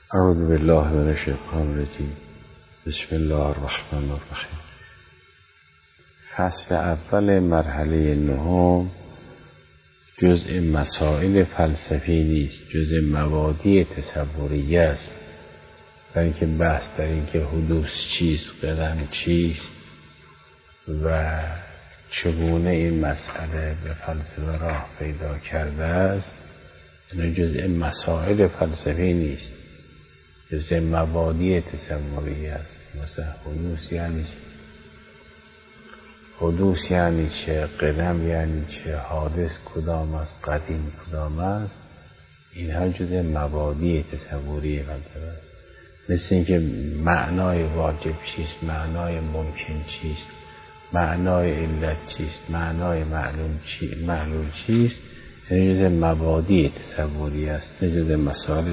اعوذ بالله من الشیطان الرجیم. بسم الله الرحمن الرحیم. فصل اول مرحله نهم جزء مسائل فلسفی نیست، جزء مبادی تصوریه است. در اینکه بحث در اینکه حدوث چیست، قدم چیست و چگونه این مسئله به فلسفه راه پیدا کرده است، این جزء مسائل فلسفی نیست، جزء مبادی تصوریه است. مثلا حدوث یعنی چه، قدم یعنی چه، حادث کدام است، قدیم کدام است، اینها جزء مبادی تصوری فلسفه است. مثل اینکه معنای واجب چیست، معنای ممکن چیست، معنای علت چیست، معنای معلول چیست، این جزء مبادی تصوری است، نه جزء مسائل.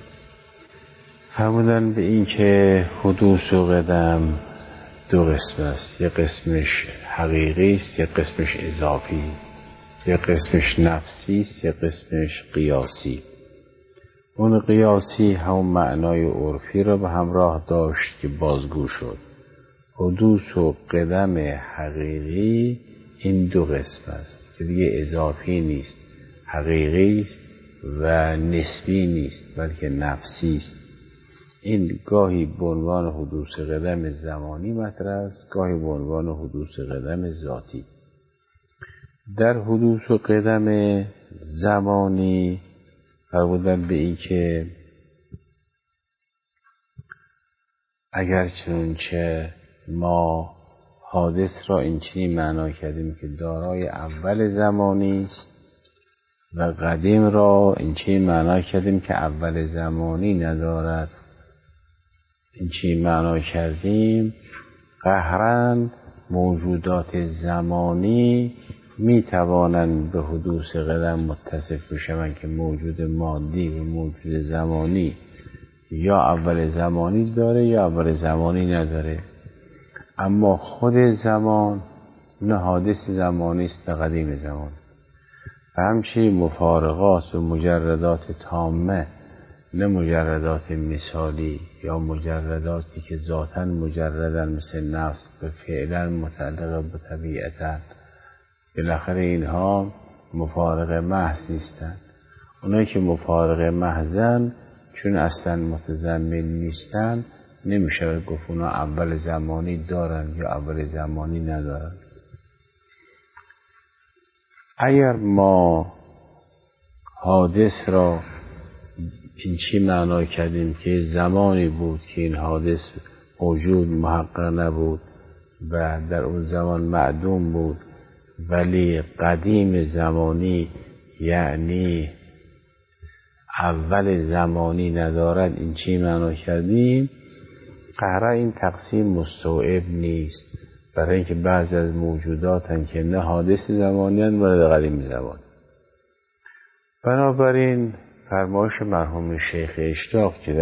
فرمودن به این که حدوث و قدم دو قسم است، یک قسمش حقیقی است، یک قسمش اضافی، یک قسمش نفسی است، یک قسمش قیاسی. اون قیاسی همون معنای عرفی را به همراه داشت که بازگو شد. حدوث و قدم حقیقی این دو قسم است که دیگه اضافی نیست، حقیقی است و نسبی نیست، بلکه نفسی است. این گاهی به عنوان حدوث قدم زمانی مطرح است، گاهی به عنوان حدوث قدم ذاتی. در حدوث و قدم زمانی فرمودن به این که اگر چنانچه ما حادث را اینچنین معنا کردیم که دارای اول زمانی است و قدیم را اینچنین معنا کردیم که اول زمانی ندارد، اینچنین معنا کردیم قهراً موجودات زمانی می توانند به حدوث قدم متصف بشوند که موجود مادی و موجود زمانی یا اول زمانی داره یا اول زمانی نداره. اما خود زمان نه حادث زمانی است نه قدیم زمان. و همچنین مفارقات و مجردات تامه نه مجردات مثالی یا مجرداتی که ذاتاً مجردن مثل نفس به فعلاً متعلق به طبیعتاً، بالاخره اینها مفارقه محض نیستند. اونایی که مفارقه محضن چون اصلاً متضمن نیستن نمیشه گفت اونا اول زمانی دارن یا اول زمانی ندارن. اگر ما حادث را این چی معنا کردیم که زمانی بود که این حادث موجود محقق نبود و در اون زمان معدوم بود، ولی قدیم زمانی یعنی اول زمانی ندارد، این چی معنا کردیم، قهرا این تقسیم مستوعب نیست، برای اینکه بعضی از موجوداتن که نه حادث زمانی هستند و نه قدیم زمانی. بنابراین فرمایش مرحوم شیخ اشتاق که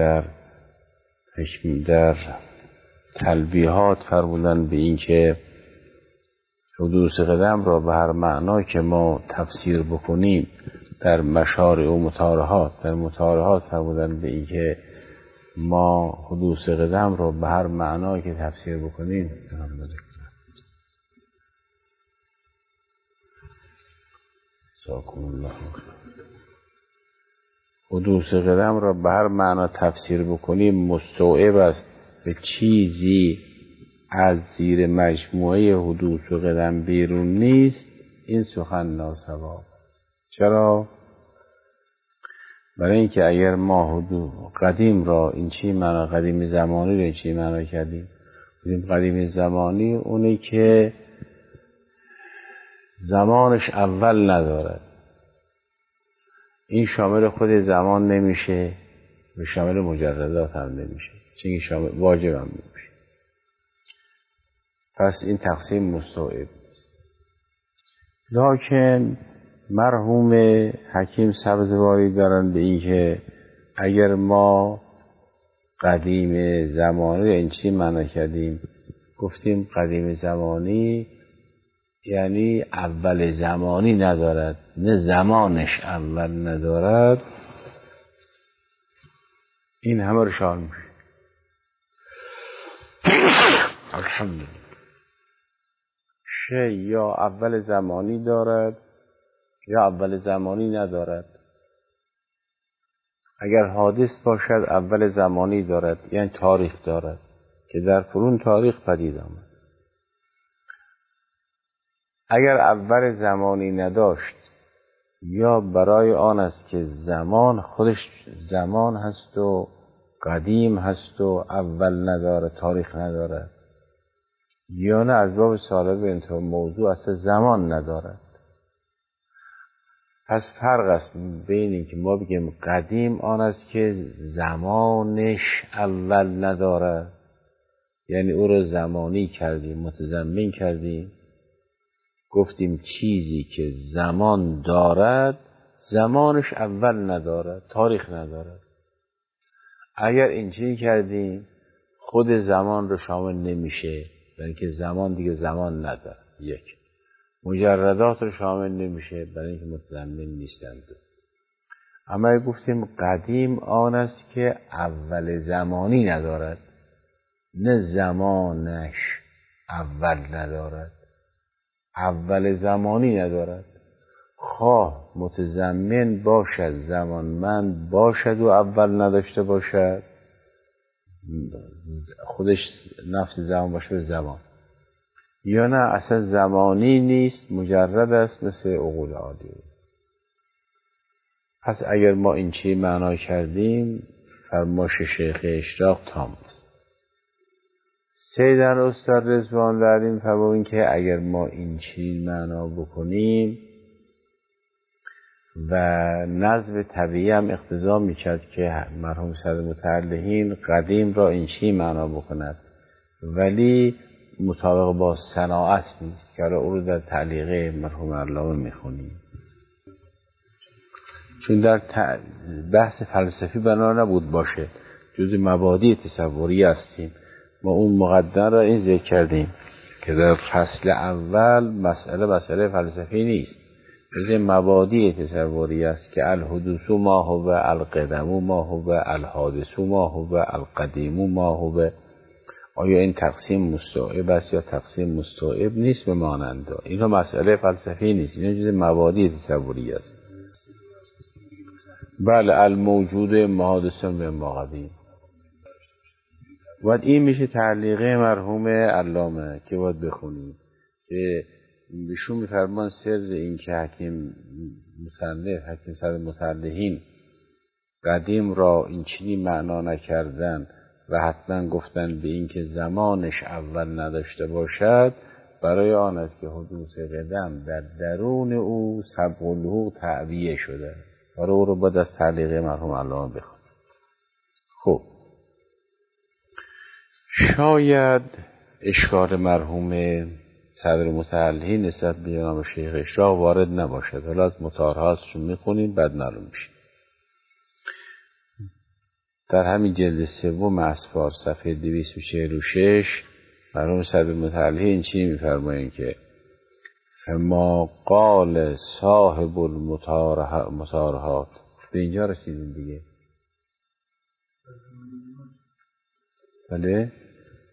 در تلویحات فرمودن به این که حدوث قدم را به هر معنا که ما تفسیر بکنیم در مشارع و مطارحات فرمودن به این که ما حدوث قدم را به هر معنا که تفسیر بکنیم حدوث قدم را به هر معنا تفسیر بکنیم مستوعب است به چیزی از زیر مجموعه حدوث و قدم بیرون نیست، این سخن ناصواب است. چرا؟ برای اینکه اگر ما قدیم را این چی معنا، قدیم زمانی را این چی معنا کردیم، قدیم زمانی اونی که زمانش اول ندارد، این شامل خود زمان نمیشه و شامل مجردات هم نمیشه، چون شامل واجب هم نمیشه. پس این تقسیم مستوعب است. لکن مرحوم حکیم سبزواری دارن به این که اگر ما قدیم زمانی رو این چی معنا کردیم، گفتیم قدیم زمانی یعنی اول زمانی ندارد، نه زمانش اول ندارد، این همه رو شامل میشه. الحمدلله. شی یا اول زمانی دارد یا اول زمانی ندارد. اگر حادث باشد اول زمانی دارد، یعنی تاریخ دارد که در فرون تاریخ پدید آمد. اگر اول زمانی نداشت یا برای آن است که زمان خودش زمان هست و قدیم هست و اول نداره، تاریخ نداره، یا نه از باب سالب انتها موضوع اصلا زمان ندارد. پس فرق است بین این که ما بگیم قدیم آن است که زمانش اول نداره، یعنی او رو زمانی کردیم، متضمن کردیم، گفتیم چیزی که زمان دارد زمانش اول ندارد، تاریخ ندارد. اگر اینجوری کردیم خود زمان رو شامل نمیشه، برای اینکه زمان دیگه زمان نداره. یک، مجردات رو شامل نمیشه برای اینکه متضمن نیستند. اما گفتیم قدیم آن است که اول زمانی ندارد، نه زمانش اول ندارد، اول زمانی ندارد. خواه متضمن باشد، زمانمند باشد و اول نداشته باشد، خودش نفس زمان باشه به زمان، یا نه اصلا زمانی نیست، مجرد است مثل عقول عادی. پس اگر ما این چی معنا کردیم فرمایش شیخ اشراق تام است. سیدن استاد رضوان داریم فرمودن که اگر ما این چی معنا بکنیم و نظم طبیعی هم اقتضا میکرد که مرحوم صدر متعلهین قدیم را این چی معنا بکند، ولی مطابق با صناعت نیست که او رو در تعلیقه مرحوم علامه میخونیم، چون در بحث فلسفی بنا نبود باشه، جز مبادی تصوری هستیم. ما اون مقدمه را این ذکر کردیم که در فصل اول مسئله فلسفی نیست، جز مبادی تصوری است که الحدوث ما هو، القدم ما هو، الحادث ما هو، القدیم ما هو. آیا این تقسیم مستوعب است یا تقسیم مستوعب نیست به مانند؟ اینها مسئله فلسفی نیست، اینها جز مبادی تصوری است. بله، الموجود محادث به ما قدیم. و این میشه تعلیقه مرحوم علامه که باید بخونیم که بهشون میفرمان سر این که حکیم صدر متعلهین قدیم را این چنین معنا نکردن و حتما گفتن به این که زمانش اول نداشته باشد، برای آن است که حدوث قدم در درون او سبق الحقوق تعبیه شده است. برای او رو باید از تعلیقه مرحوم علامه بخونیم. خب شاید اشکال مرحوم صدر متعلهین نسبت به جناب شیخ اشراق وارد نباشد. حالا از مطارحاتشون میخونیم بعد معلوم میشه. در همین جلد سوم اسفار صفحه 246 مرحوم صدر متعلهین چی میفرمایند که فما قال صاحب المطارحات. به اینجا رسیدیم دیگه. بله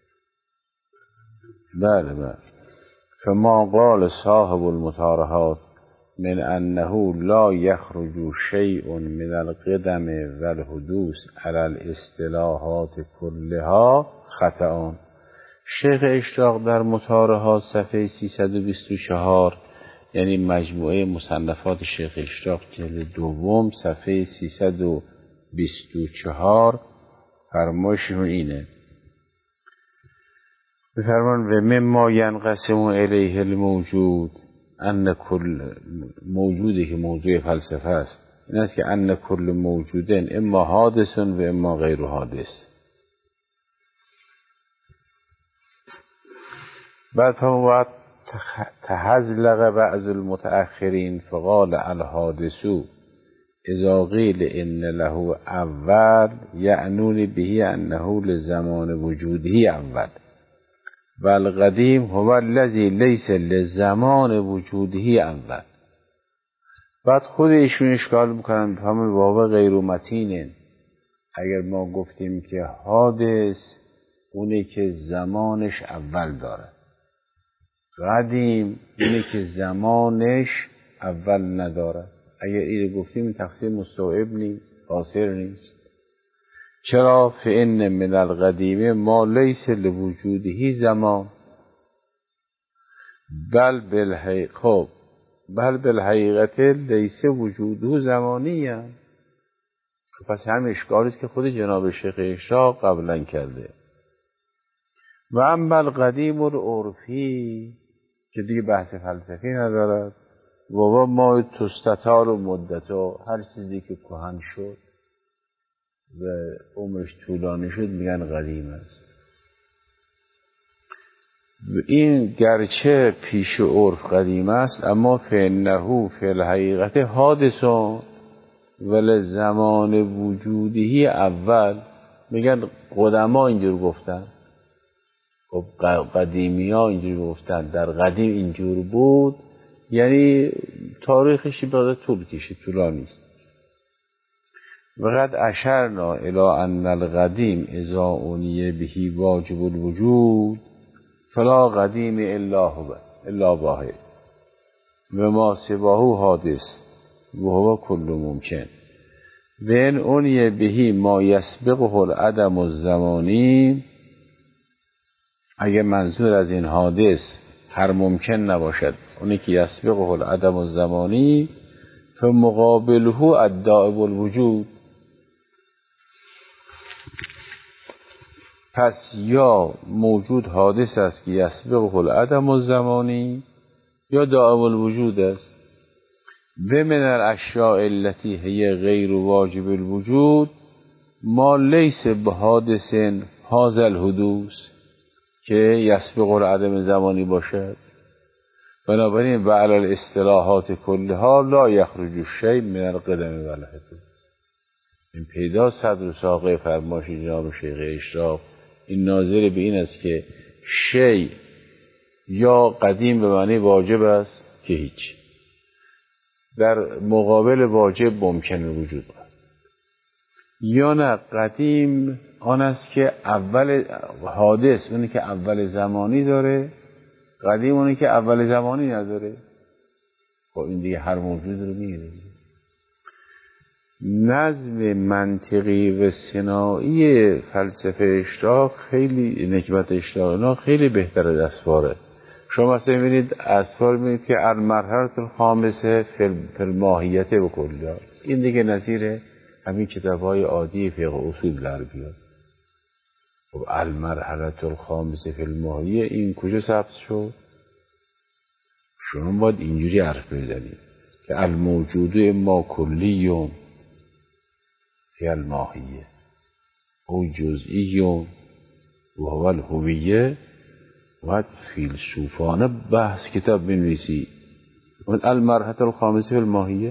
بله. فما قال صاحب المطارحات من انه لا یخرج شیء من القدم والحدوث على الاصطلاحات كلها خطأ. شیخ اشراق در مطارحات صفحه 324، یعنی مجموعه مصنفات شیخ اشراق جلد دوم صفحه 324 فرمایششون اینه، بفرمان و مما ینقسم الیه الموجود، ان کل موجودی که موضوع فلسفه است این است که ان کل موجودن اما حادث و اما غیر حادث. بعد هم تحزلق بعض المتأخرین فقال الحادث اذا قیل ان له اول یعنون به انه لزمان وجوده اول و القدیم هو الذی لیس لزمان وجوده اول. بعد خود ایشون اشکال میکنن همه واقع غیر متینه، اگر ما گفتیم که حادث اونه که زمانش اول داره، قدیم اونه که زمانش اول نداره. اگر اینو گفتیم این تقسیم مستوعب نیست، قاصر نیست. چرا؟ فإن من القدیم ما لیس لوجوده زمان بل بالحقیقت لیس وجوده زمانی هم. پس هم اشکالی است که خود جناب شیخ اشراق قبلا کرده. و اما القدیم العرفی که دیگه بحث فلسفی ندارد، و ما تستتار و مدتا، هر چیزی که کهن شد و عمرش طولانی شد میگن قدیم است. این گرچه پیش عرف قدیم است اما فإنه فی الحقیقت حادثون ولی زمان وجودی اول. میگن قدما اینجور گفتن، خب قدیمی ها اینجور گفتن، در قدیم اینجور بود، یعنی تاریخشی باید طول کشید، طولانی است. وقد اشرنا الی ان القدیم اذا عنی به واجب الوجود فلا قدیم الا واحد و ما سواه حادث و هو کل ممکن. و ان عنی به ما یسبقه العدم الزمانی، اگه منظور از این حادث هر ممکن نباشد، اونی که یسبقه العدم الزمانی فمقابله الدائم الوجود، پس یا موجود حادث است که یسبقه العدم الزمانی یا دائم الوجود است. و من الاشیاء التي هي غیر واجب الوجود ما لیس بحادث هذا الحدوث که یسبق العدم زمانی باشد. بنابراین و علی الاصطلاحات کلها لا یخرج الشیء من القدم و الحدوث. این پیدا صدر و ساقه فرمایش جناب شیخ اشراق این ناظر به این است که شیء یا قدیم به معنی واجب است که هیچ، در مقابل واجب ممکن وجود است، یا نه قدیم آن است که اول حادث اونی که اول زمانی داره، قدیم اونی که اول زمانی نداره. خب این دیگه هر موجود رو میگیره. نظم منطقی و صناعی فلسفه اشراق خیلی، نکبت اشراق اینا خیلی بهتر از اسفاره. شما مثلا میبینید اسفار میبینید که المرحله الخامسه فی الماهیت و کلها، این دیگه نظیر همین کتاب‌های عادی فقه اصول در بیاد. خب المرحله الخامسه فی الماهیه این کجا ثبت شد؟ شما باید اینجوری حرف بزنید که الموجود ما کلیون فی الماهیه او جزئیون و هو الهویه. باید فیلسوفانه بحث کتاب بنویسی. المرحله الخامسه فی الماهیه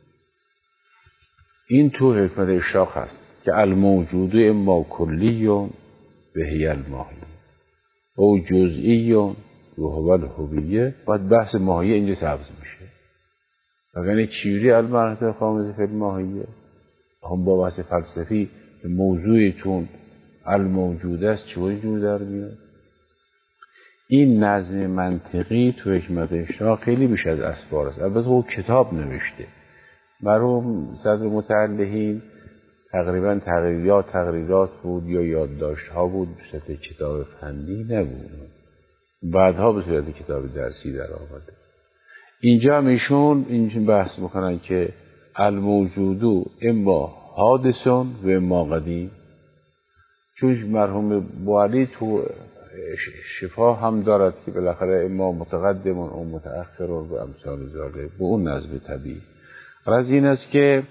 این تو حکمت اشراق هست که الموجود ما کلیون و هی الماهیه او جزئیون و هو الهویه. باید بحث ماهیه اینجا سبز میشه. اگر چیوری المرحله الخامسه فی الماهیه هم با بحث فلسفی موضوعتون الموجود است چوری جور در میاد. این نظم منطقی تو حکمت اشراق خیلی بیش از اسفار است. البته او کتاب نوشته، مرحوم صدر متعلهین تقریبا تقریرات بود یا یادداشت ها بود، به صورت کتاب فنی نبود، بعدها به صورت کتاب درسی در آمده. اینجا هم ایشون بحث میکنن که الموجودو اما حادثون و اما قدیم. چون مرحوم بوالی تو شفا هم دارد که بالاخره اما متقدمون و متأخرون و امثال ذالک، به اون نظم طبیعی. غرض این است که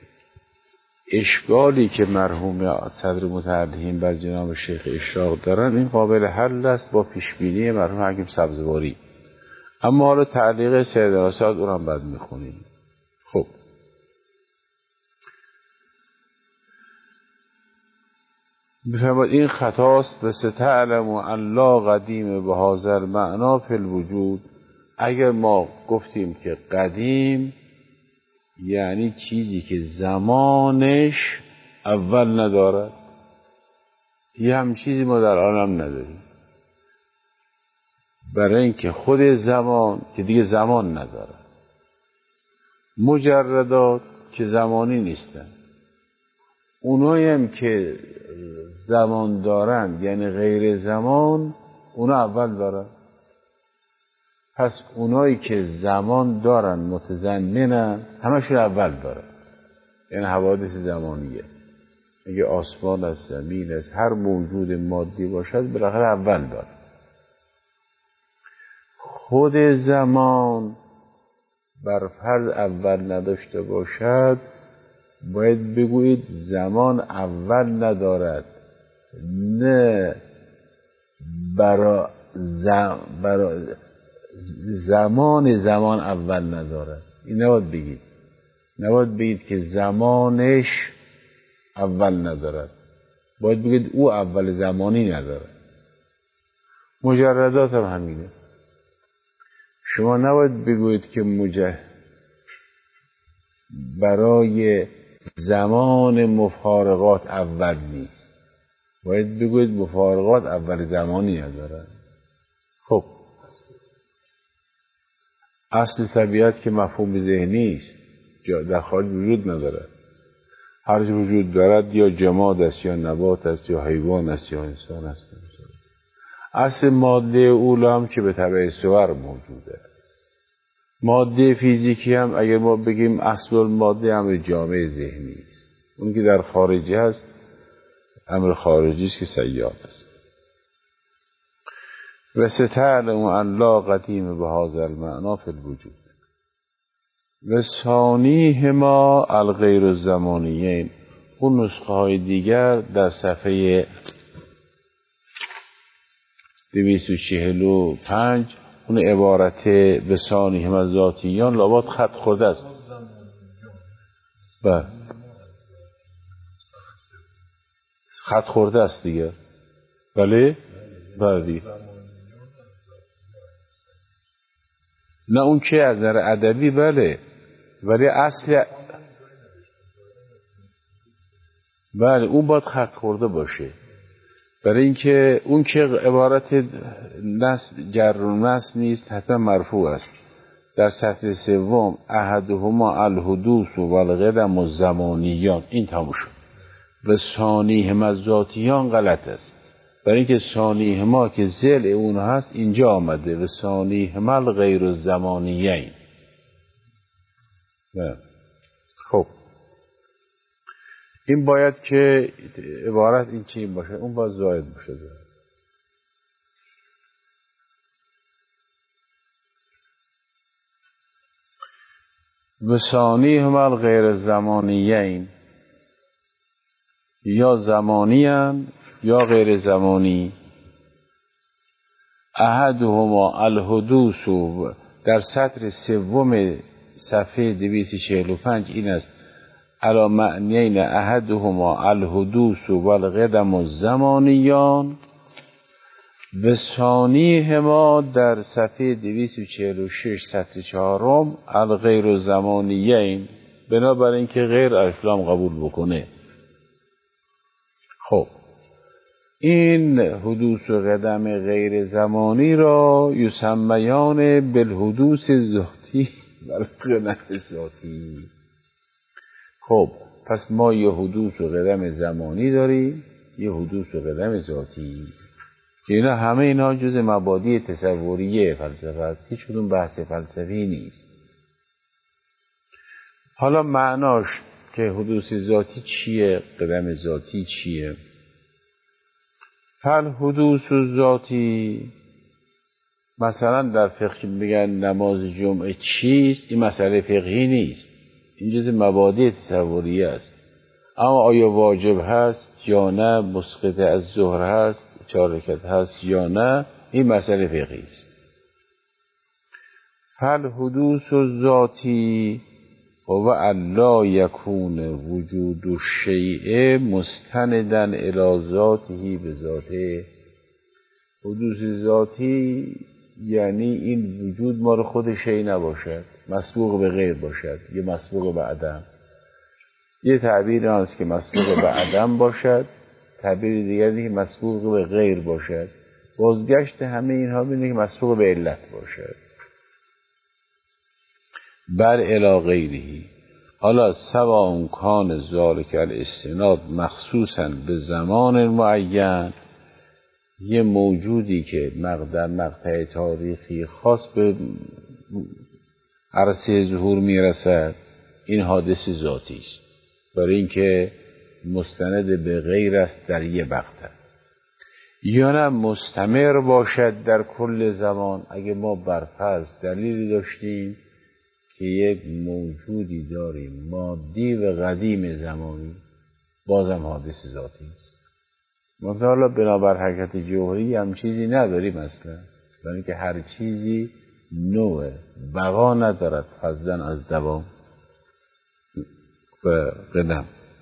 اشکالی که مرحوم صدر متعلهین بر جناب شیخ اشراق دارن این قابل حل است با پیشبینی مرحوم حکیم سبزواری. اما حالا تعلیق سید آساد اون هم بعد میخونیم. خب بفرمایید این خطاست و ستعلم ان لا قدیم به هذا معنا فی الوجود. اگر ما گفتیم که قدیم یعنی چیزی که زمانش اول ندارد. یه هم چیزی ما در عالم نداریم، برای اینکه خود زمان که دیگه زمان ندارد، مجردات که زمانی نیستن، اونایی هم که زمان دارن یعنی غیر زمان، اونا اول دارن. پس اونایی که زمان دارن متضمنن همشون اول دارن، یعنی حوادث زمانیه. اگه آسمان است، زمین است، هر موجود مادی باشد بالاخره اول داره. خود زمان بر فرض اول نداشته باشد، باید بگویید زمان اول ندارد، نه برای زمان اول ندارد. این نباید بگید. نباید بگید که زمانش اول ندارد، باید بگید او اول زمانی ندارد. مجردات هم همینه. شما نباید بگویید که برای زمان مفارقات اول نیست، باید بگویید مفارقات اول زمانی ندارد. خب اصل طبیعت که مفهوم ذهنی است، در خارج وجود ندارد. هر چه وجود دارد یا جماد است یا نبات است یا حیوان است یا انسان است. اصل ماده اولا هم که به تبع صور موجوده است. ماده فیزیکی هم اگر ما بگیم اصل الماده امر جامع ذهنی است. اون که در خارجی هست امر خارجی است که سیاد است. و ستعلم ان لا قدیم بهذا المعنی فی الوجود و ثانیهما الغیر الزمانیین. اون نسخه های دیگر در صفحه 245 اون عبارت به ثانیهما ذاتیان لابد خط خورده است. بله خط خورده است دیگه. بله بله. نه اون که از نظر ادبی بله، ولی اصل بله اون باید خط خورده باشه، برای اینکه اون که عبارت نصب جر و نصب نیست، حتما مرفوع است. در سطر سوم احدهما الحدوث و القدم الزمانیان، این تموم شد. و ثانیهما ذاتیان غلط است، برای اینکه ثانیهما که ذل اون هست اینجا آمده و ثانیهما الغیر الزمانیین. خب این باید که عبارت این چی باشه، اون باید زائد باشه. و ثانیهما الغیر زمانیین، یا زمانیان یا غیر زمانی. احدهما الحدوث، در سطر سوم صفحه 245 این است علی معنیین احدهما الحدوث و القدم الزمانیان. و ثانیهما در صفحه 246 سطر چهارم الغیر الزمانیین، بنابراین اینکه غیر اسلام قبول بکنه. خب این حدوث و قدم غیر زمانی را یسمیان بالحدوث ذاتی و القدم ذاتی. خب پس ما یه حدوث و قدم زمانی داریم، یه حدوث و قدم ذاتی. اینا همه اینا جز مبادی تصوریه فلسفه است، هیچ کدوم بحث فلسفی نیست. حالا معناش که حدوث ذاتی چیه، قدم ذاتی چیه؟ فالحدوث ذاتی، مثلا در فقه میگن نماز جمعه چیست، این مسئله فقهی نیست، این جز مبادی تصوریه است. اما آیا واجب هست یا نه، مسقط از ظهر هست، 4 رکعت هست یا نه، این مسئله فقهی است. فالحدوث ذاتی و الا یکون وجود الشیء مستندا الی ذاته بذاته. حدوث ذاتی یعنی این وجود ما رو خود شیء نباشد، مسبوق به غیر باشد یا مسبوق به عدم. یه تعبیر هست که مسبوق به عدم باشد، تعبیر دیگری که مسبوق به غیر باشد. بازگشت همه اینها بینه که مسبوق به علت باشد. بر الی غیره. حالا سواء کان ذلک الاستناد مخصوصا به زمان معین، یه موجودی که در مقطع تاریخی خاص به عرصه ظهور میرسد، این حادث ذاتی است، برای اینکه مستند به غیر است در یه مقطع. یا نه مستمر باشد در کل زمان. اگه ما برفرض دلیلی داشتیم که یک موجودی داریم مادی و قدیم زمانی، بازم حادث ذاتی است. مثلا حالا بنابر حرکت جوهری هم چیزی نداریم اصلا، یعنی که هر چیزی نوع بقا ندارد فضلا از دوام و قدم.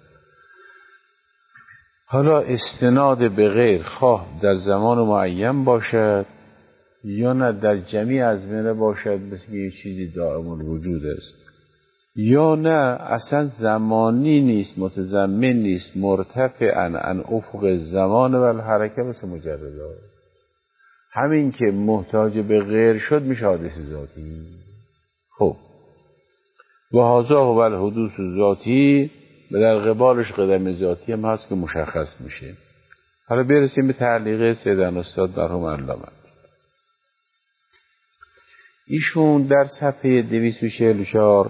حالا استناد به غیر خواه در زمان معین باشد یا نه در جمیع ازمنه باشد، مثل که یه چیزی دائم الوجود است، یا نه اصلا زمانی نیست، متضمن نیست، مرتفعاً عن افق زمان و الحرکه، مثل مجرده. همین که محتاج به غیر شد میشه حادث ذاتی. خب و هذا هو الحدوث ذاتی، و در قبالش قدم ذاتی هم هست که مشخص میشه. حالا برسیم به تعلیق سیدنا استاد مرحوم علامه. ایشون در صفحه 244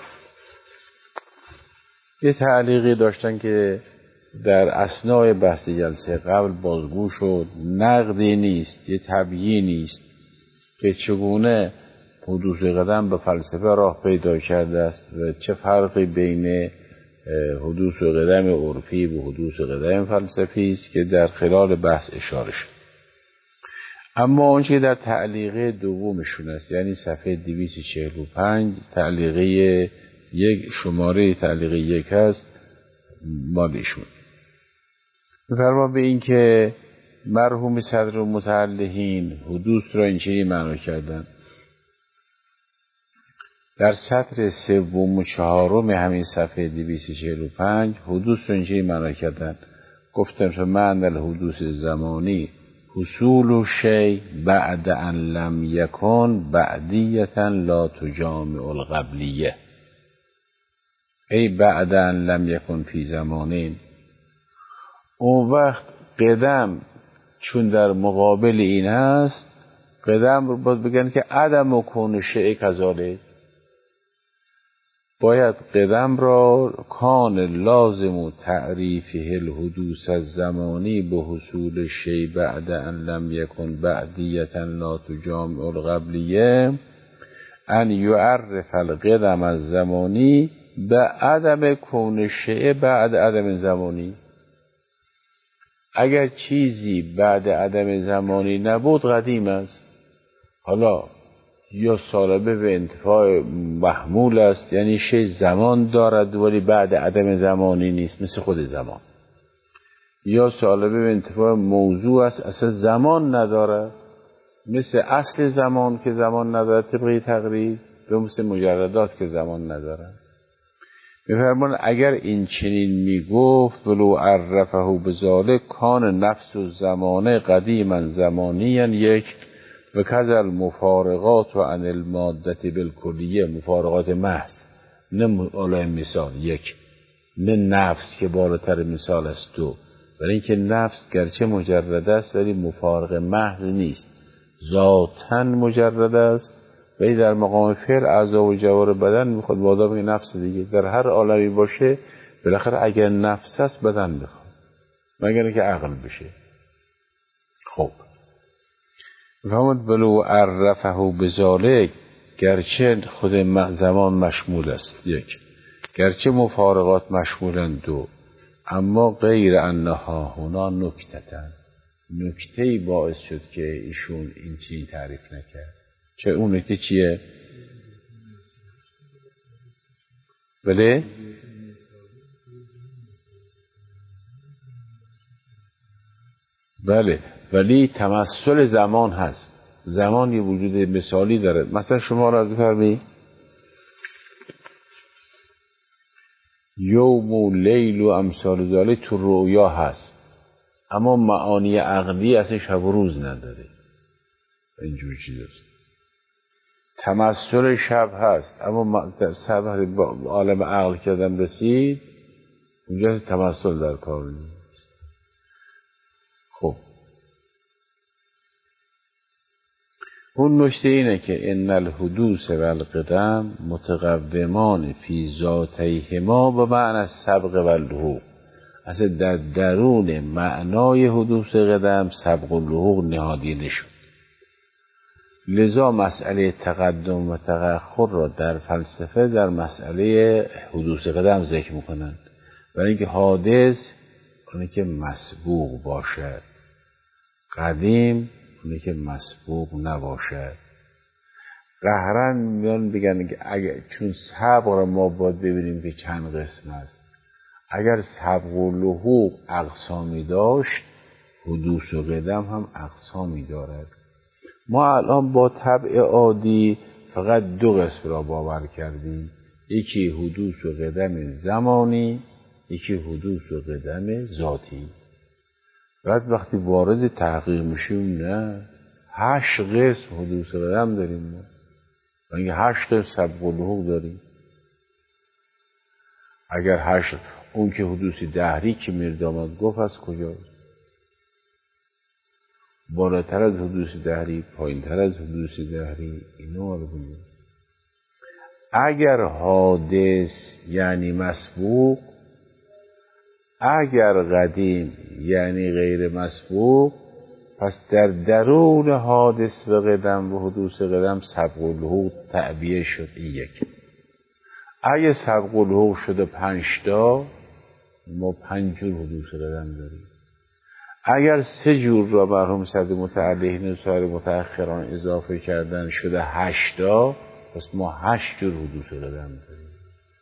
یه تعلیقی داشتن که در اثناء بحث جلسه قبل بازگو شد. نقدی نیست، یه تبیینی است که چگونه حدوث قدم به فلسفه راه پیدا کرده است و چه فرقی بین حدوث قدم عرفی و حدوث قدم فلسفی است که در خلال بحث اشاره شد. اما اون چه در تعلیقه دومشون است، یعنی صفحه 245 تعلیقه یک، شماره تعلیقه یک هست مالیشون، فرما به این که مرحوم صدر المتعلقین حدوث را اینچنین معنا کردن. در سطر سوم و چهارم همین صفحه 245 حدوث را اینچنین معنا کردن. گفتم فمعنی الحدوث زمانی حصول شیء بعد ان لم یکن بعدیتا لا تجامع القبلیه، ای بعد ان لم یکن فی زمانین. اون وقت قدم چون در مقابل این هست، قدم رو باید بگن که عدم و کون شیء کذالک، باید قدم را کان لازم تعریفه الحدوث الزمانی به حصول شیء بعد ان لم یکن بعدیتا لا تجامع القبلیه ان یعرف القدم الزمانی به عدم کون شیء بعد عدم زمانی. اگر چیزی بعد عدم زمانی نبود قدیم است. حالا یا سالبه به انتفاع محمول است، یعنی شیء زمان دارد ولی بعد عدم زمانی نیست، مثل خود زمان. یا سالبه به انتفاع موضوع است، اصلا زمان ندارد، مثل اصل زمان که زمان ندارد طبقی تقریب، و مثل مجردات که زمان ندارد. می‌فرمان اگر این چنین میگفت ولو عرفه بذالک کان نفس و زمانه قدیما زمانیا یک و کذل مفارقات و عن المادت بالکلیه، مفارقات محض، نه علای مثال یک، نه نفس که بالاتر مثال است دو. برای اینکه نفس گرچه مجرد است ولی مفارق محض نیست، ذاتاً مجرد است، ولی در مقام فعل اعضا و جوار بدن میخواد بادا بگه نفس دیگه. در هر عالمی باشه بالاخره اگر نفس است بدن میخواد، مگر که عقل بشه. خب فهمت ولو عرفه بذالک، گرچه خود زمان مشمول است یک، گرچه مفارقات مشمولند دو، اما غیر انها هنا نکتتن، نکته‌ای باعث شد که ایشون این چیزی تعریف نکرد. چه اون نکته چیه؟ بله؟ بله، ولی تمثل زمان هست. زمان یه وجود مثالی داره. مثلا شما را بفرمایید یوم و لیل و امثال ذالک تو رؤیا هست، اما معانی عقلی اصلا شب و روز نداره. اینجور چیزاست. تمثل شب هست، اما شب با عالم عقل کردن رسید، اونجا تمثل در کار نیست. خب اون نکته اینه که ان الحدوث و القدم متقومان فی ذاتیهما و معنی السبق و اللحوق. اصلا در درون معنای حدوث قدم سبق و لحوق نهادینه شد. لذا مسئله تقدم و تأخر را در فلسفه در مسئله حدوث قدم ذکر میکنند، برای اینکه حادث اونه که مسبوق باشد، قدیم اونه که مسبوق نباشد. قهرن میان بگن که اگر چون سبق را ما باید ببینیم که چند قسم است. اگر سبق و لحوق اقسامی داشت، حدوث و قدم هم اقسامی دارد. ما الان با طبع عادی فقط دو قسم را باور کردیم، یکی حدوث و قدم زمانی، یکی حدوث و قدم ذاتی. بعد وقتی وارد تحقیق میشیم نه 8 قسم حدوث و قدم داریم ما، و اینکه 8 قسم سبق و لحوق داریم. اگر 8 اون که حدوث دهری که میرداماد گفت از کجاست؟ بالاتر از حدوث دهری، پایین تر از حدوث دهری، اینو رو بگیم. اگر حادث یعنی مسبوق، اگر قدیم یعنی غیر مسبوق، پس در درون حادث و قدم و حدوث قدم سبق و لحوق تعبیه شد. این یک. اگه سبق و لحوق شده 5 تا، ما 5 جور حدوث قدم داریم. اگر 3 جور را مرحوم صدر متعلقین و سایر متأخران اضافه کردن شده 8 تا، پس ما 8 جور حدوث قدم داریم.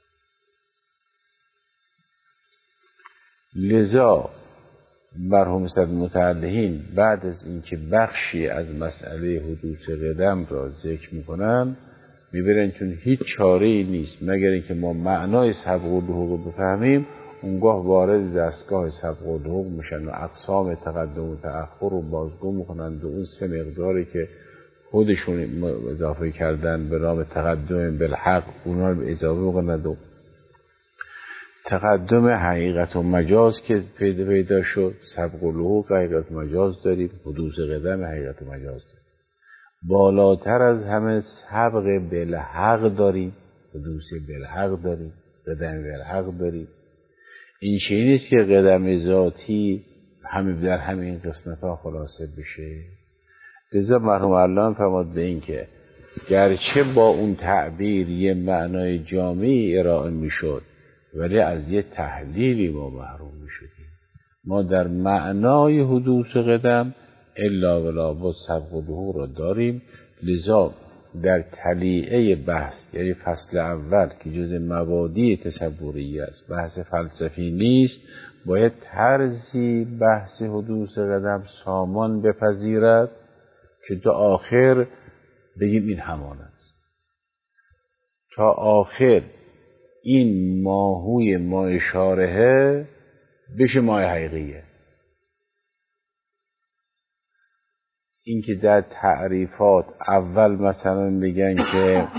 لذا مرحوم صدر متعلقین بعد از اینکه بخشی از مسئله حدوث قدم را ذکر میکنن، میبرن چون هیچ چاره‌ای نیست مگر اینکه ما معنای سبق و لحوق رو بفهمیم، اونگاه وارد دستگاه سبق و لحوق میشن و اقسام تقدم و تأخر رو بازگو میکنند و اون 3 مقداری که خودشون اضافه کردن به نام تقدم بالحق، اونا رو اضافه میکنند و تقدم حقیقت و مجاز که پیدا شد. سبق و لحوق حقیقت و مجاز داریم، حدوث قدم حقیقت و مجاز داریم. بالاتر از همه سبق بالحق داریم، حدوث بالحق داریم، قدم بالحق داریم. این چیزی نیست که قدم ذاتی در همین قسمت ها خلاصه بشه. لذا مرحوم علامه فرمود به این که گرچه با اون تعبیر یه معنای جامعی ارائه میشد، ولی از یه تحلیلی ما محروم میشدیم. ما در معنای حدوث قدم الا ولا با سبق و لحوق را داریم. لذا در تلیعه بحث، یعنی فصل اول که جز مبادی تصوری است، بحث فلسفی نیست، باید طرزی بحث حدوث قدم سامان بپذیرد که تا آخر بگیم این همان است. تا آخر این ماهوی ما شارحه بشه ماه حقیقیه. این که در تعریفات اول مثلا میگن که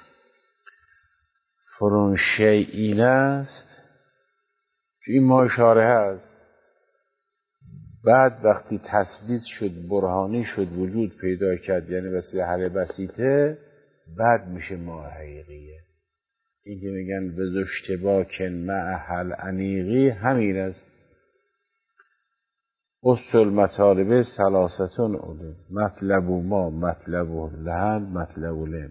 فرون شیئین است، که این ماه شارحه است. بعد وقتی تثبیت شد، برهانی شد، وجود پیدا کرد، یعنی وسیله حل بسیطه، بعد میشه ماه حقیقیه. این که میگن به اشتباکن مع حل انیقی همین است. اصل مطالبه ثلاثتون علم، مطلب ما، مطلب لحن، مطلب لم.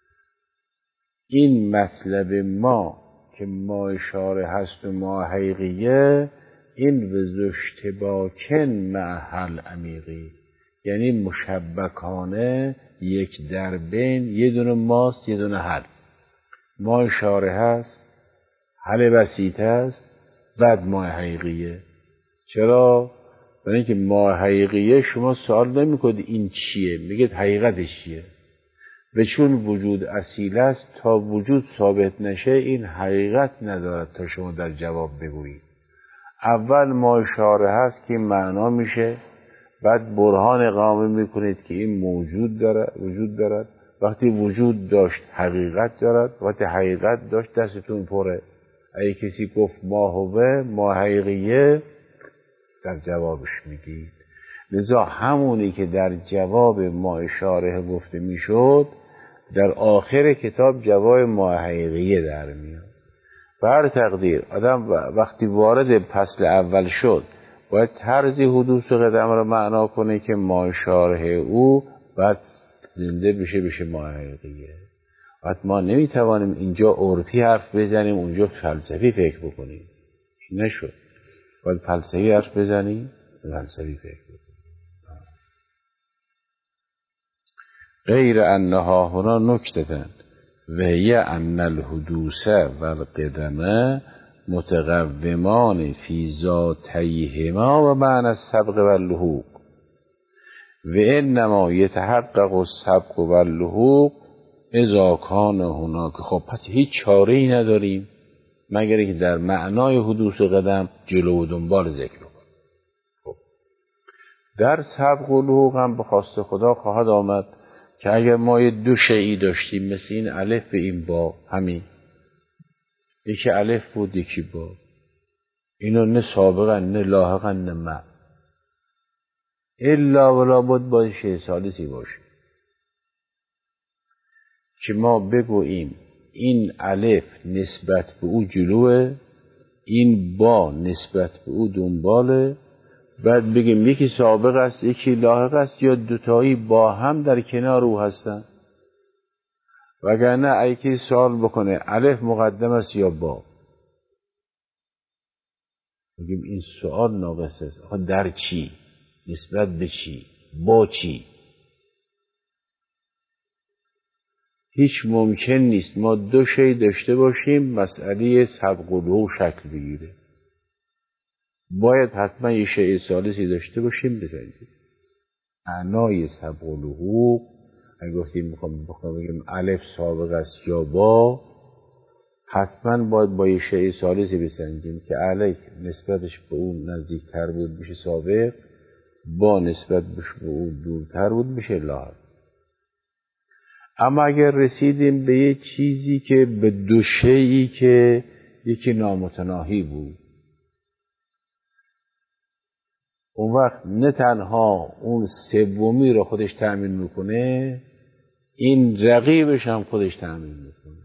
این مطلب ما که ما شارح هست و ما حقیقیه، این به اشتباکن مع حل عمیقی، یعنی مشبکانه یک در بین، یه دونه ماست یه دونه حل. ما شارح هست، حل بسیط هست، بعد ما حقیقیه. چرا؟ برای اینکه ما حقیقیه شما سوال نمی کنید این چیه، میگید حقیقتش چیه. و چون وجود اصیل است تا وجود ثابت نشه این حقیقت ندارد تا شما در جواب بگویید. اول ما اشاره هست که معنا میشه، بعد برهان اقامه میکنید که این وجود دارد. وقتی وجود داشت حقیقت دارد، وقتی حقیقت داشت دستتون پره. اگه کسی گفت ما هوه ما حقیقیه در جوابش میگید. لذا همونی که در جواب ما اشاره گفته میشد در آخر کتاب جواب ما حقیقیه در میاد. به هر تقدیر آدم وقتی وارد فصل اول شد باید طرز حدوث و قدم را معنا کنه که ما اشاره او بعد زنده بشه ما حقیقیه. وقت ما نمیتوانیم اینجا عرفی حرف بزنیم اونجا فلسفی فکر بکنیم. نشد. باید فلسفی حرف بزنیم فلسفی فکر بکنیم. غیر انها هنا نکتتن و هی ان الحدوث و القدم متقومان فی ذاتیهما و معنی السبق و اللحوق و انما یتحقق السبق و اللحوق اذا کان هناک. خب پس هیچ چاره ای نداریم مگر اینکه در معنای حدوث و قدم جلو و دنبال ذکر کنیم. خب در سبق و لحوق هم به خواست خدا خواهد آمد که اگر ما یه دو شیئی داشتیم مثل این الف و این با، همین یکی الف بود یکی با، اینو نه سابقن نه لاحقن نه مع، الا ولا بود باید شیء ثالثی باشه که ما بگوییم این الف نسبت به او جلوه، این با نسبت به او دنباله، بعد بگیم یکی سابق است یکی لاحق است یا دوتایی با هم در کنار او هستن. وگرنه اگه سوال بکنه الف مقدم است یا با، بگیم این سوال ناقص است. آخه در چی؟ نسبت به چی؟ با چی؟ هیچ ممکن نیست ما دو شی داشته باشیم مسئله سبق و لحوق شکل بگیره. باید حتما یه شیء ثالثی داشته باشیم بزنید. معنای سبق و لحوق اگه گفتیم میخوام بگیم الف سابق است یا با، حتما باید با یه شیء ثالثی بسنجیم که الف نسبتش به اون نزدیکتر بود میشه سابق، با نسبت به اون دورتر بود میشه لاحق. اما اگر رسیدیم به یه چیزی که به دو شیئی که یکی نامتناهی بود، اون وقت نه تنها اون سومی رو خودش تأمین میکنه، این رقیبش هم خودش تأمین میکنه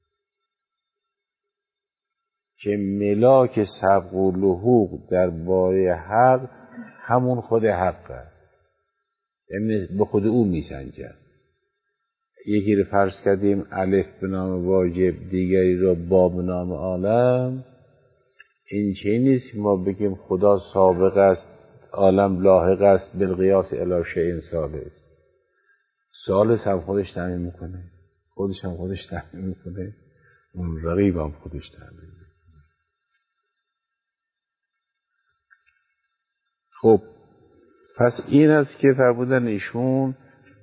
که ملاک سبق و لحوق در باره حق همون خود حقه، یعنی به خود او میسنجد. یکی رو فرض کردیم الف به نام واجب، دیگری رو با به نام عالم. این چه نیست که ما بگیم خدا سابق است عالم لاحق است بالقیاس الی شیء ثالث. ثالث هم خودش تعیین میکنه، خودش هم خودش تعیین میکنه، اون رقیب هم خودش تعیین میکنه. خب پس این است که فرمودن ایشون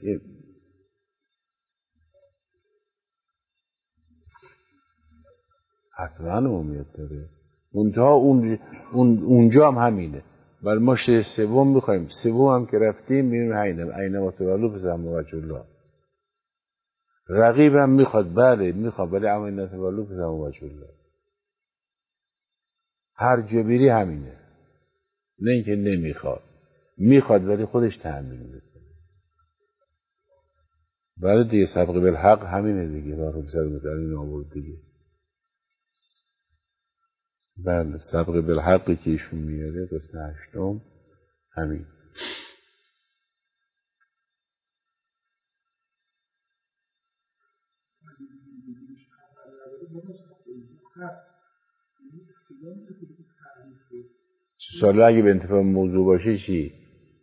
حتما امیت داره. منتها اونجا هم همینه. ولی ما شیء سوم میخوایم، سوم هم که رفتیم میریم عینما تولوا فثم وجه الله. رقیب هم میخواد، بله میخواد، ولی اما عینما تولوا فثم وجه الله. هر جبری همینه، نه اینکه نمیخواد، میخواد ولی خودش تأمین میکنه. بله دیگه سبق بالحق همینه دیگه، راهو بسر متعلین آورد دیگه. بله سبق بالحقی که ایشون میاره قسم هشتم همین. ساله اگه به انتفاع موضوع باشه چی؟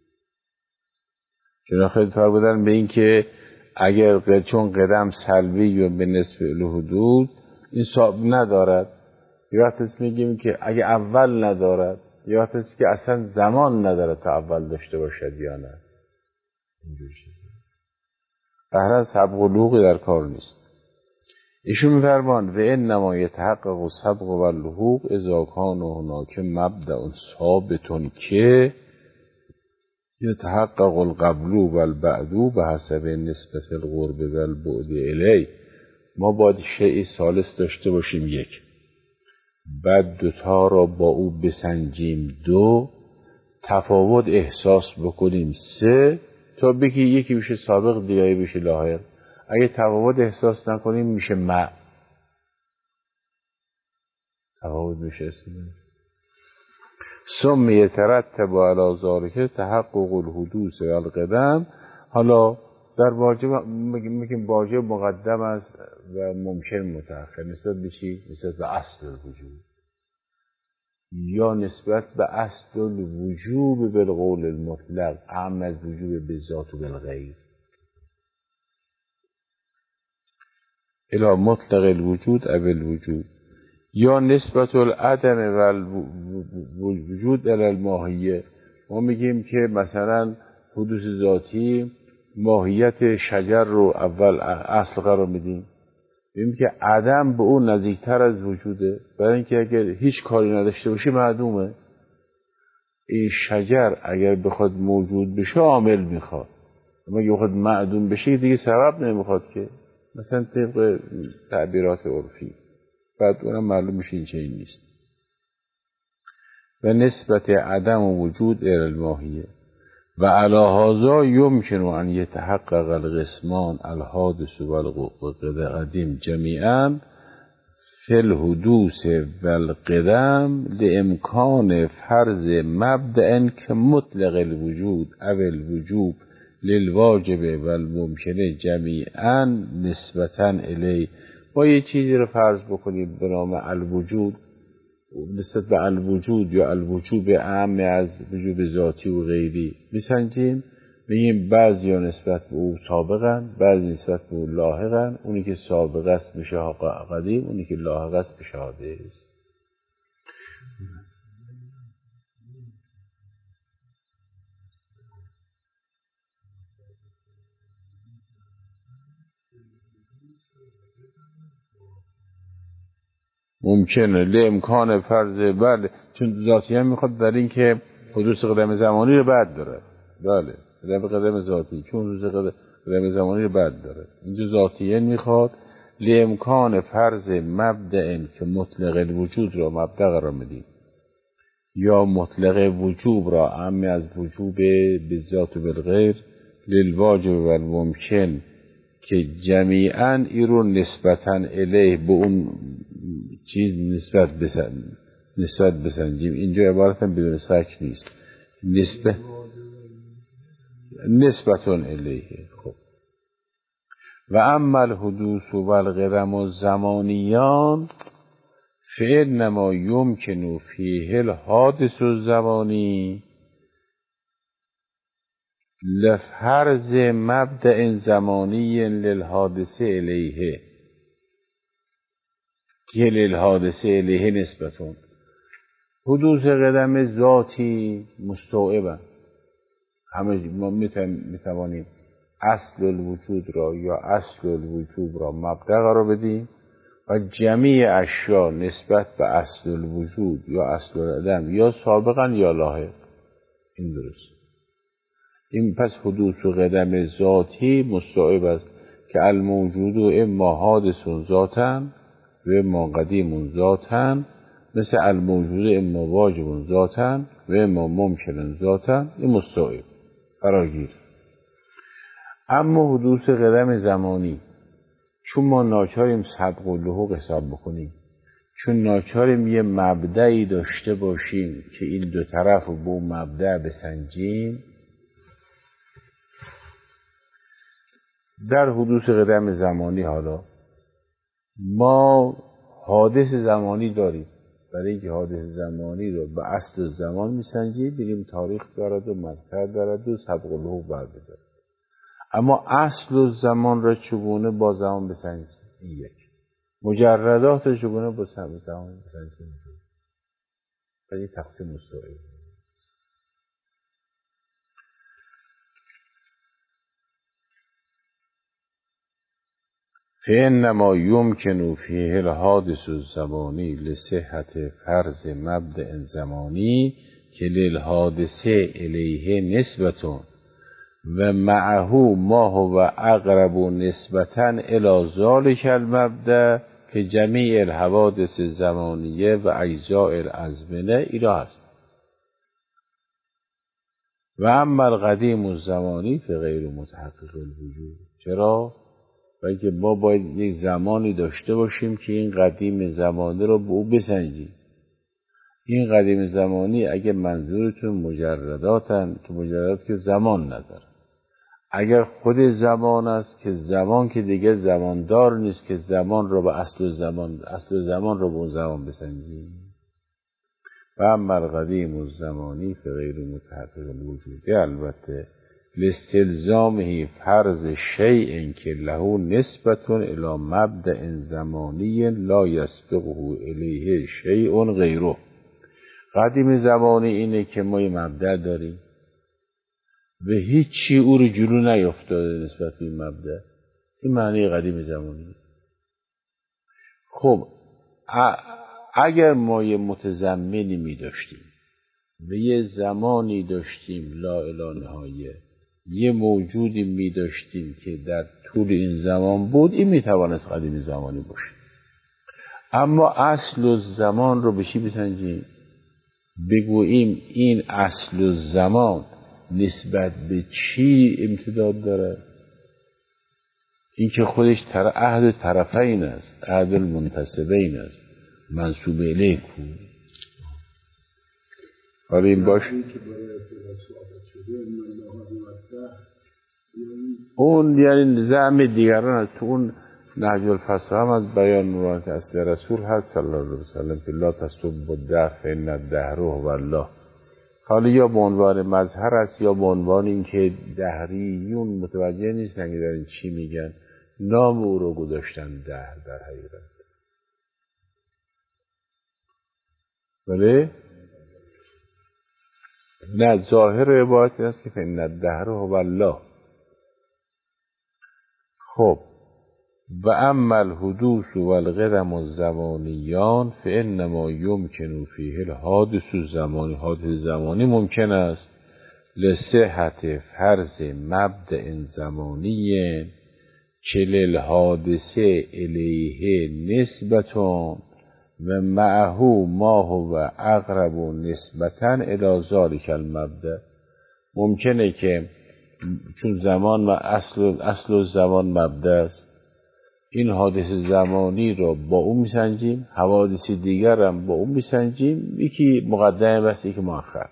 چون خیلی تار بودن به این که اگر چون قدم سلبی و به نسبه الحدود این صاحب ندارد، یا وقت است میگیم که اگه اول ندارد، یا وقت است که اصلا زمان ندارد تا اول داشته باشد یا نه. اینجور چیزه. بهره از سبق و لحوقی در کار نیست. ایشون می‌فرمان و انما یتحقق سبق و لحوق اذا کان هناک مبدأ ثابت که یتحقق القبل و البعد بحسب نسبت القرب و البعد الیه. ما باید شیء ثالث داشته باشیم، یک، بعد دوتا را با او بسنجیم، دو، تفاوت احساس بکنیم، سه، تا بگی یکی بشه سابق دیگری بشه لاحق. اگه تفاوت احساس نکنیم میشه تفاوت میشه اسم. ثم یترتب علی ذلک تحقق الحدوث و القدم. حالا در واجب میگیم واجب مقدم است و ممکن متأخر. نسبت به چی؟ نسبت به اصل الوجود یا نسبت به اصل الوجوب بالقول المطلق اعم از وجوب بالذات و بالغیر الی مطلق الوجود او الوجود، یا نسبت العدم و الوجود الی الماهیه. ما میگیم که مثلا حدوث ذاتی ماهیت شجر رو اول اصل قرار میدیم، میگیم که عدم به اون نزدیکتر از وجوده، برای اینکه اگر هیچ کاری نداشته باشه معدومه. این شجر اگر بخواد موجود بشه عامل میخواد، اما اگه بخواد معدوم بشه دیگه سبب نمیخواد که، مثلا طبق تعبیرات عرفی. بعد اونم معلوم میشه این چه این نیست. و نسبت عدم و وجود الی الماهیه و علی هذا یمکن ان یتحقق القسمان الحادث و القدیم جمیعا فی الحدوث و القدم لامکان فرض مبدأ که مطلق الوجود او الوجوب للواجب و الممکن جمیعا نسبتا الی. ما یه چیزی رو فرض بکنیم به نام الوجود، نسبت به الوجود یا الوجوب اعم از وجوب ذاتی و غیری میسنجیم، میگیم بعضی ها نسبت به او سابقن، بعضی نسبت به او لاحقن. اونی که سابق است میشه قدیم، اونی که لاحق است میشه حادث. ممکنه لامکان فرض، بله، چون ذاتی هم میخواد در این که حدوث قدم زمانی رو بعد داره. بله، قدم ذاتی چون حدوث قدم زمانی رو بعد داره. اینجا ذاتیه میخواد لامکان فرض مبدأ که مطلق الوجود را مبدأ قرار میدیم یا مطلق وجوب را اعم از وجوب بالذات و بالغیر للواجب و الممکن که جمیعاً ای رو نسبتاً الیه به اون چیز نسبت بسنجیم. اینجا عبارت بدون سک نیست، نسبتاً الیه. خب و اما الحدوث و القدم الزمانیان فانما یمکن فیه الحادث الزمانی لفرض مبدأ زمانی للحادثه الیه که للحادثه الیه نسبتون. حدوث قدم ذاتی مستوعبن، همه ما میتوانیم اصل الوجود را یا اصل الوجوب را مبدأ قرار بدیم و جمیع اشیا نسبت به اصل الوجود یا اصل العدم یا سابقا یا لاحق. این درست. این پس حدوث و قدم ذاتی مستوعب است که الموجود اما حادث ذاتاً و اما قدیم ذاتاً، مثل الموجود اما واجب ذاتاً و اما ممکن ذاتاً. این مستوعب فراگیر. اما حدوث قدم زمانی چون ما ناچاریم سبق و لحوق حساب بکنیم، چون ناچاریم یه مبدأی داشته باشیم که این دو طرف رو با مبدأ بسنجیم، در حدوث قدم زمانی حالا ما حادث زمانی داریم. برای اینکه حادث زمانی رو به اصل زمان میسنجیم، بگیم تاریخ دارد و مقطع دارد و سبق و لحوق برمی‌دارد. اما اصل زمان را چگونه با زمان بسنجیم؟ این یک. مجردات را چگونه با زمان بسنجیم؟ برای تقسیم مستوعب. فإنما يمكن فيه الحادث الزمانی لصحت فرض مبدأ زمانی که للحادثه الیه نسبتون و معه ما هو اقرب نسبتا الی ذلک المبدأ که جمیع الحوادث زمانیه و اجزاء الازمنه ایرا هست. و اما القدیم الزمانی فی غیر متحقق الوجود. چرا؟ بلکه ما باید یک زمانی داشته باشیم که این قدیم زمانی رو به او بسنجیم. این قدیم زمانی اگه منظورتون مجرداتن که مجردات که زمان نداره، اگر خود زمان است که زمان که دیگه زماندار نیست که زمان رو به اصل زمان رو به اون زمان بسنجیم. و اما القدیم الزمانی فی غیر متحقق الوجود البته لاستلزامه فرض شیء که له نسبت الی مبدأ زمانی لا یسبقه الیه شیء غیره. قدیم زمانی اینه که ما یه مبدأ داریم و هیچی او رو جلو نیفتاده نسبت به این مبدأ. این معنی قدیم زمانی. خب اگر ما یه متضمنی می داشتیم و یه زمانی داشتیم لا الی نهایه، یه موجودی می داشتیم که در طول این زمان بود، این می توانست قدیم زمانی باشه. اما اصل الزمان رو به چی بسنجیم؟ بگوییم این اصل الزمان نسبت به چی امتداد داره؟ این که خودش عهد طرفین است، عهد المنتسبین است، منصوب الیه کو. حالا این باش اون یعنی زعم دیگران است. تو اون نهج الفصاحه هم از بیان نورانیت اصل رسول هست صلی الله علیه و سلم که لا تسبوا الدهر فإن الدهر هو الله. حالا یا به عنوان مظهر است یا به عنوان اینکه دهریون متوجه نیستن که دارن چی میگن، نام او رو گذاشتن دهر در حقیقت. بله؟ نه، ظاهر عبارت است که فإن الدهر هو الله. خب و اما الحدوث و القدم الزمانیان فانما یمکن فیه الحادث الزمانی. حادث زمانی ممکن است لصحت فرض مبدأ زمانی که للحادثه الیه نسبتون و معه ما هو اقرب نسبتا الی ذلک المبدأ. ممکنه که چون زمان و اصل زمان مبدأ است، این حادث زمانی رو با اون میسنجیم، حوادث دیگر هم با اون میسنجیم، یکی مقدم است یکی مؤخر،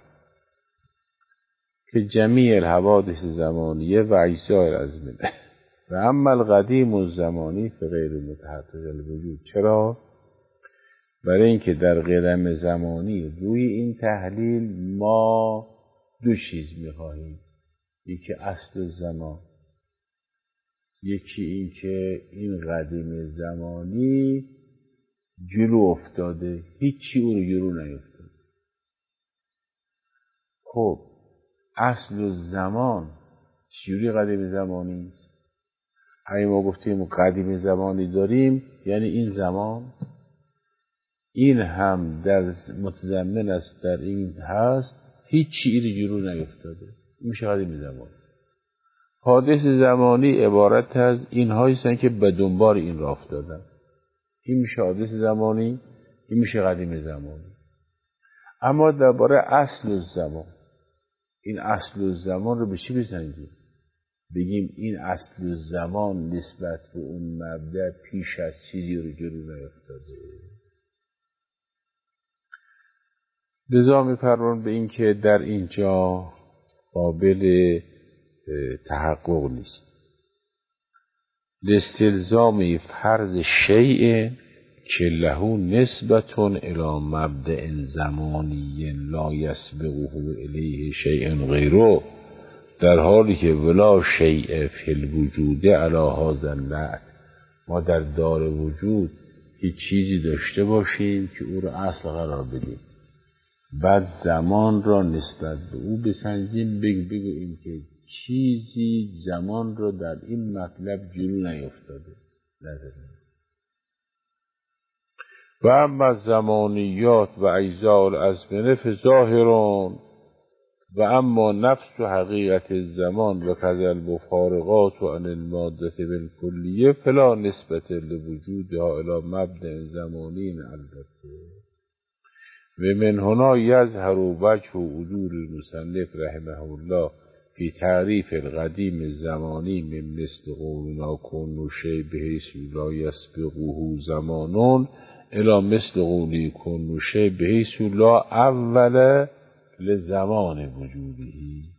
که جمیع الحوادث زمانیه و اجزاء الازمنه. و اما القدیم الزمانی فی غیر متحقق الوجود. چرا؟ برای اینکه در قدم زمانی روی این تحلیل ما دو چیز میخواهیم، یکی اصل زمان، یکی این که این قدیم زمانی جلو افتاده، هیچی او رو جلو نیفتاده. خب اصل زمان چجوری قدیم زمانی است؟ اگه ما گفتیم قدیم زمانی داریم یعنی این زمان، این هم در متضمن است در این هست، هیچی این جلو نیفتاده، میشه قدیم زمان. حادث زمانی عبارت از اینهایی هستن که به دنبال این راه افتادن، این میشه حادث زمانی، این میشه قدیم زمانی. اما درباره اصل الزمان، این اصل الزمان رو به چی بسنجیم؟ بگیم این اصل الزمان نسبت به اون مبدأ پیش از چیزی رو جلو نیفتاده. لذا می‌فرمان به این که در اینجا قابل تحقق نیست. لاستلزام فرض شیء که له نسبت الی مبدأ زمانی لا یسبقه الیه شیء غیره، در حالی که ولا شیء فی الوجود علی هذا النعت. ما در دار وجود هیچ چیزی داشته باشیم که او را اصل قرار بدیم، بعد زمان را نسبت به او بسنجیم، بگوییم که چیزی زمان را در این مطلب جلو نیفتاده. نداریم. و اما زمانیات و اجزاء الازمنه فظاهرون و اما نفس و حقیقت الزمان و کذا المفارقات و عن الماده بالکلیه فلا نسبت لوجودها الی مبدأ زمانی البته. و من هنا یظهر وجه عدول المصنف رحمه الله فی تعریف القدیم الزمانی من مثل قولنا کن شیء بحیث لا یسبقه زمانون الی مثل قولی کن شیء بحیث لا اول لزمان وجوده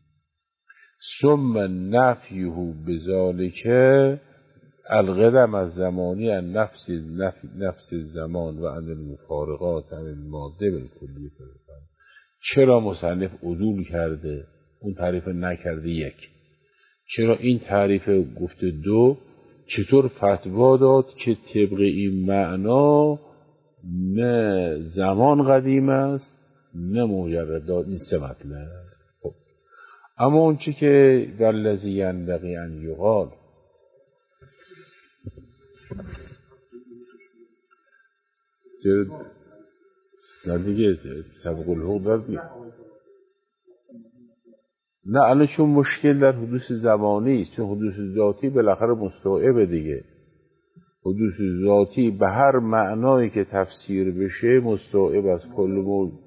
ثم نفیه بذالک القدم از زمانی عن نفس الزمان و عن المفارقات عن الماده بالکلی. چرا مصنف عدول کرده اون تعریف نکرده؟ یک، چرا این تعریف گفته؟ دو، چطور فتوا داد که طبق این معنا نه زمان قدیم است نه مجردات؟ این سه مطلب. خب اما اون چی که والذی ینبغی ان یقال نه دیگه سبق الحق داد نه الان چون مشکل در حدوث زمانی است، چون حدوث ذاتی بالاخره مستوعبه دیگه. حدوث ذاتی به هر معنایی که تفسیر بشه مستوعب از کل موجود.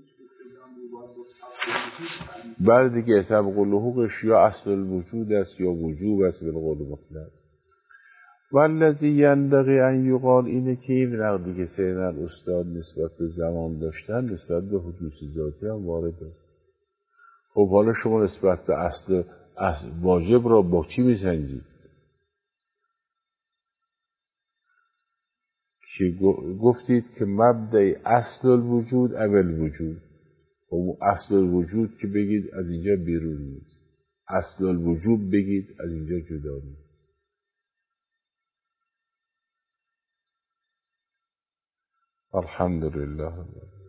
بعد دیگه سبق الحقش یا اصل الوجود است یا وجوب است بالقول مطلق. والذی ینبغی ان یقال اینه که این نقدی که سینن استاد نسبت به زمان داشتن نسبت به حدوث ذاتی هم وارد است. خب حالا شما نسبت به اصل واجب را با چی میسنجید؟ که گفتید که مبدأ اصل الوجود اول وجود. خب اصل الوجود که بگید از اینجا بیرون نیست، اصل الوجود بگید از اینجا جدا نیست. الحمدلله.